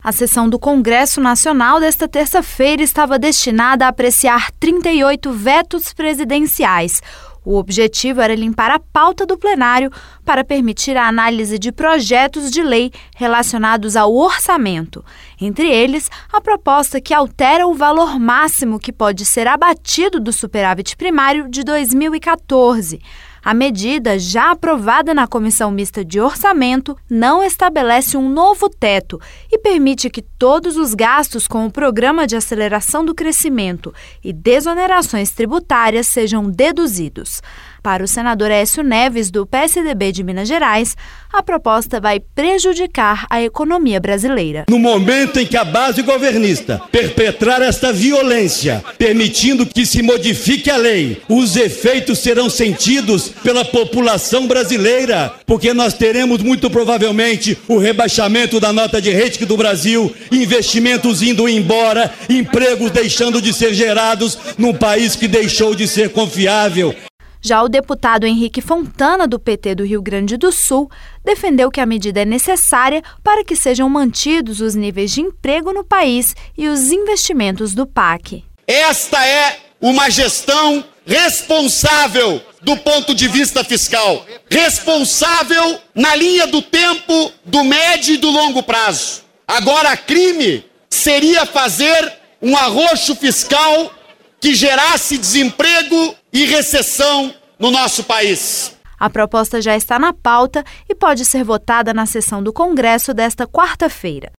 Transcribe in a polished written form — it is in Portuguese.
A sessão do Congresso Nacional desta terça-feira estava destinada a apreciar 38 vetos presidenciais. O objetivo era limpar a pauta do plenário para permitir a análise de projetos de lei relacionados ao orçamento. Entre eles, a proposta que altera o valor máximo que pode ser abatido do superávit primário de 2014. A medida, já aprovada na Comissão Mista de Orçamento, não estabelece um novo teto e permite que todos os gastos com o Programa de Aceleração do Crescimento e desonerações tributárias sejam deduzidos. Para o senador Aécio Neves, do PSDB de Minas Gerais, a proposta vai prejudicar a economia brasileira. No momento em que a base governista perpetrar esta violência, permitindo que se modifique a lei, os efeitos serão sentidos pela população brasileira, porque nós teremos muito provavelmente o rebaixamento da nota de rating do Brasil, investimentos indo embora, empregos deixando de ser gerados num país que deixou de ser confiável. Já o deputado Henrique Fontana, do PT do Rio Grande do Sul, defendeu que a medida é necessária para que sejam mantidos os níveis de emprego no país e os investimentos do PAC. Esta é uma gestão responsável do ponto de vista fiscal, responsável na linha do tempo do médio e do longo prazo. Agora, crime seria fazer um arroxo fiscal que gerasse desemprego e recessão no nosso país. A proposta já está na pauta e pode ser votada na sessão do Congresso desta quarta-feira.